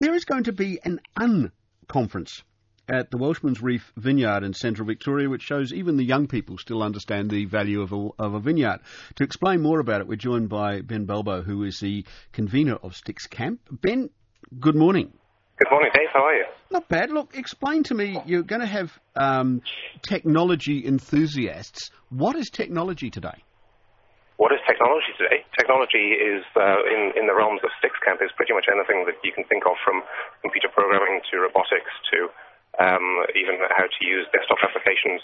There is going to be an unconference at the Welshman's Reef Vineyard in central Victoria, which shows even the young people still understand the value of a vineyard. To explain more about it, we're joined by Ben Balbo, who is the convener of Sticks Camp. Ben, good morning. Good morning, Dave. How are you? Not bad. Look, explain to me, you're going to have technology enthusiasts. What is technology today? What is technology today? Technology is, in the realms of Sticks Camp, is pretty much anything that you can think of, from computer programming to robotics to even how to use desktop applications.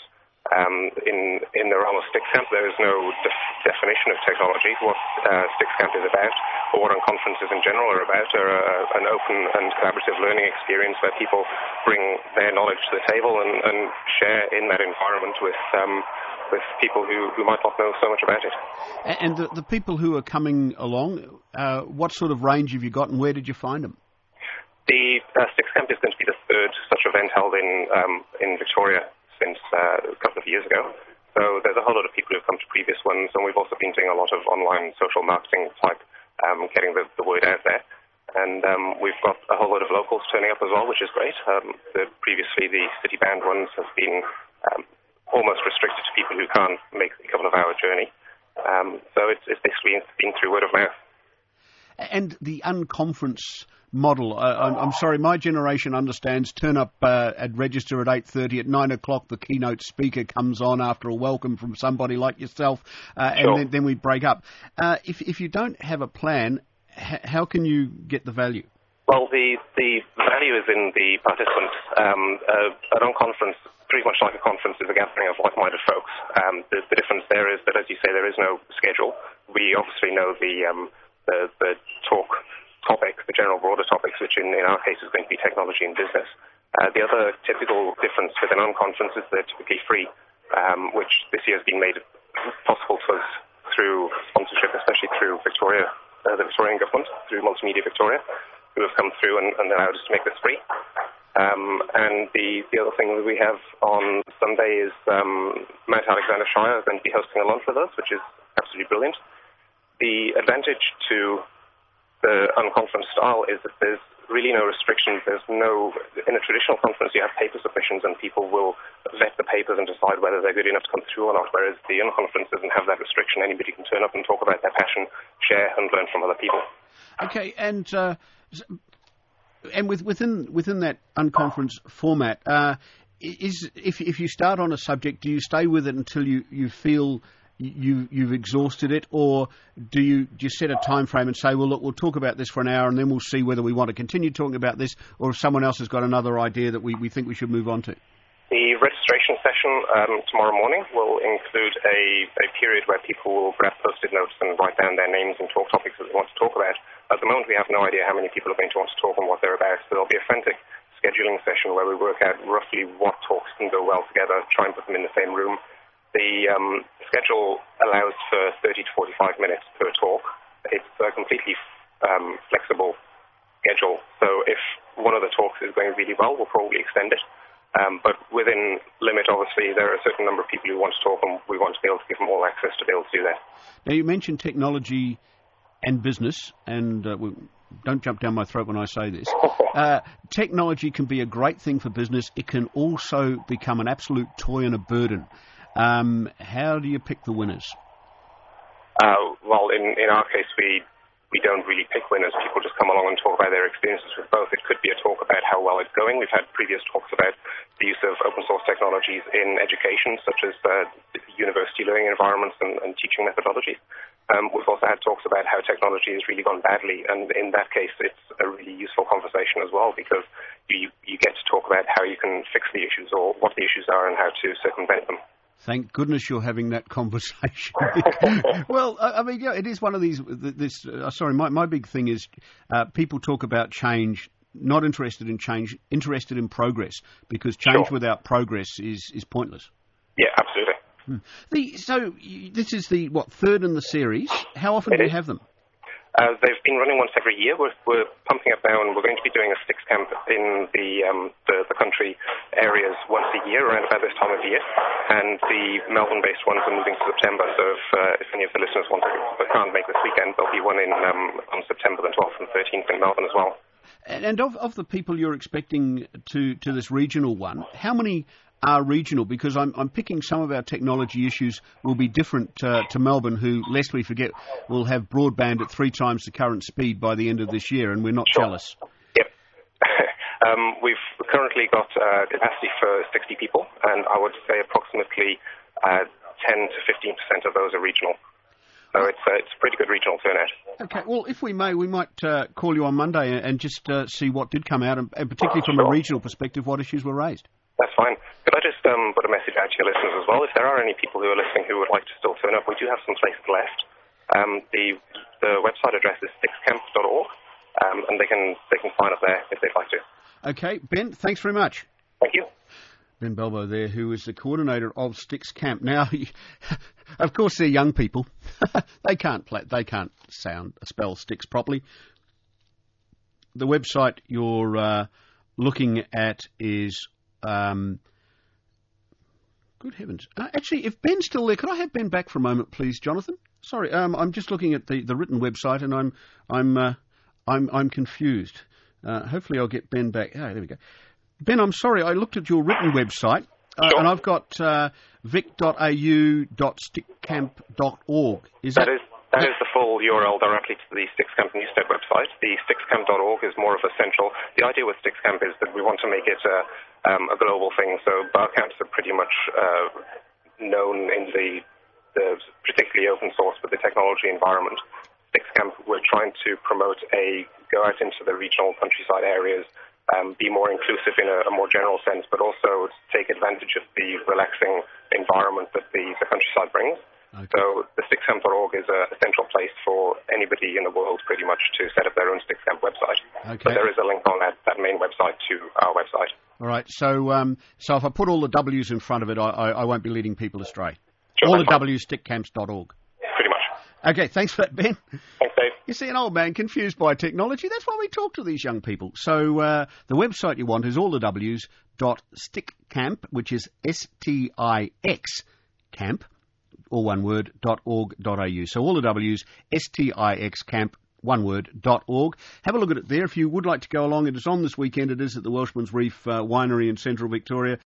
In the realm of Sticks Camp, there is no definition of technology. What Sticks Camp is about, or what conferences in general are about, are an open and collaborative learning experience where people bring their knowledge to the table and share in that environment with people who might not know so much about it. And the people who are coming along, what sort of range have you got, and where did you find them? The Sticks Camp is going to be the third such event held in Victoria since a couple of years ago. So there's a whole lot of people who've come to previous ones, and we've also been doing a lot of online social marketing type, getting the word out there. And we've got a whole lot of locals turning up as well, which is great. Previously, the City Band ones have been almost restricted to people who can't make a couple of hour journey. So it's basically been through word of mouth. And the unconference model, I'm sorry, my generation understands turn up at register at 8:30, at 9 o'clock the keynote speaker comes on after a welcome from somebody like yourself, and then we break up. If you don't have a plan, how can you get the value? Well, the value is in the participants. An unconference, pretty much like a conference, is a gathering of like-minded folks. The difference there is that, as you say, there is no schedule. We obviously know the talk topic, the general broader topics, which in our case is going to be technology and business. The other typical difference with an unconference is they're typically free, which this year has been made possible to us through sponsorship, especially through Victoria, the Victorian government, through Multimedia Victoria, who have come through and allowed us to make this free. And the other thing that we have on Sunday is Mount Alexander Shire is going to be hosting a lunch with us, which is absolutely brilliant. The advantage to the unconference style is that there's really no restrictions. In a traditional conference, you have paper submissions and people will vet the papers and decide whether they're good enough to come through or not, whereas the unconference doesn't have that restriction. Anybody can turn up and talk about their passion, share and learn from other people. Okay, and within that unconference format, if you start on a subject, do you stay with it until you feel you've exhausted it, or do you just set a time frame and say, well, look, we'll talk about this for an hour and then we'll see whether we want to continue talking about this, or if someone else has got another idea that we think we should move on to? The registration session tomorrow morning will include a period where people will grab post-it notes and write down their names and talk topics that they want to talk about. At the moment, we have no idea how many people are going to want to talk and what they're about, so there'll be a frantic scheduling session where we work out roughly what talks can go well together, try and put them in the same room. The schedule allows for 30 to 45 minutes per talk. It's a completely flexible schedule. So if one of the talks is going really well, we'll probably extend it. But within limit, obviously, there are a certain number of people who want to talk, and we want to be able to give them all access to be able to do that. Now, you mentioned technology and business, and don't jump down my throat when I say this. Technology can be a great thing for business. It can also become an absolute toy and a burden. How do you pick the winners? Well, in our case, we don't really pick winners. People just come along and talk about their experiences with both. It could be a talk about how well it's going. We've had previous talks about the use of open source technologies in education, such as university learning environments and teaching methodologies. We've also had talks about how technology has really gone badly, and in that case, it's a really useful conversation as well, because you get to talk about how you can fix the issues or what the issues are and how to circumvent them. Thank goodness you're having that conversation. Well, I mean, yeah, it is one of these. My big thing is people talk about change, not interested in change, interested in progress, because change without progress is pointless. Yeah, absolutely. So this is the third in the series. How often do you have them? They've been running once every year. We're pumping up now, and we're going to be doing a Sticks Camp in the country areas once a year, around about this time of year. And the Melbourne-based ones are moving to September. So if any of the listeners can't make this weekend, there'll be one on September the 12th and 13th in Melbourne as well. And of the people you're expecting to this regional one, how many are regional? Because I'm picking some of our technology issues will be different to Melbourne, who, lest we forget, will have broadband at 3 times the current speed by the end of this year, and we're not jealous. Yep. We've currently got capacity for 60 people, and I would say approximately 10 to 15% of those are regional. So it's a pretty good regional turnout. Okay, well, if we may, we might call you on Monday and just see what did come out, and particularly from a regional perspective, what issues were raised. That's fine. Could I just put a message out to your listeners as well? If there are any people who are listening who would like to still turn up, we do have some places left. The website address is stixcamp.org, and they can sign up there if they'd like to. Okay, Ben, thanks very much. Thank you. Ben Belbo there, who is the coordinator of Stix Camp. Now, of course, they're young people. They can't spell Stix properly. The website you're looking at is good heavens. Actually, if Ben's still there, could I have Ben back for a moment, please, Jonathan? Sorry, I'm just looking at the written website, and I'm confused. Hopefully, I'll get Ben back. Oh, there we go. Ben, I'm sorry, I looked at your written website, Sure. and I've got vic.au.stickcamp.org. That is the full URL directly to the Stixcamp Newstead website. The stixcamp.org is more of a central. The idea with Stixcamp is that we want to make it a global thing. So bar camps are pretty much known in the particularly open source, but the technology environment. Stixcamp, we're trying to promote go out into the regional countryside areas, be more inclusive in a more general sense, but also take advantage of the relaxing environment that the countryside brings. Okay. So the Stixcamp.org is a central place for anybody in the world pretty much to set up their own Stixcamp website. Okay. But there is a link on that main website to our website. All right, so if I put all the W's in front of it, I won't be leading people astray. Sure, all the W's, stickcamps.org. Pretty much. Okay, thanks for that, Ben. Thanks, Dave. You see, an old man confused by technology. That's why we talk to these young people. So the website you want is all the W's .stickcamp, which is STIX camp, all one word, .org.au. So all the W's, STIX camp, one word, .org. Have a look at it there. If you would like to go along, it is on this weekend. It is at the Welshman's Reef Winery in central Victoria.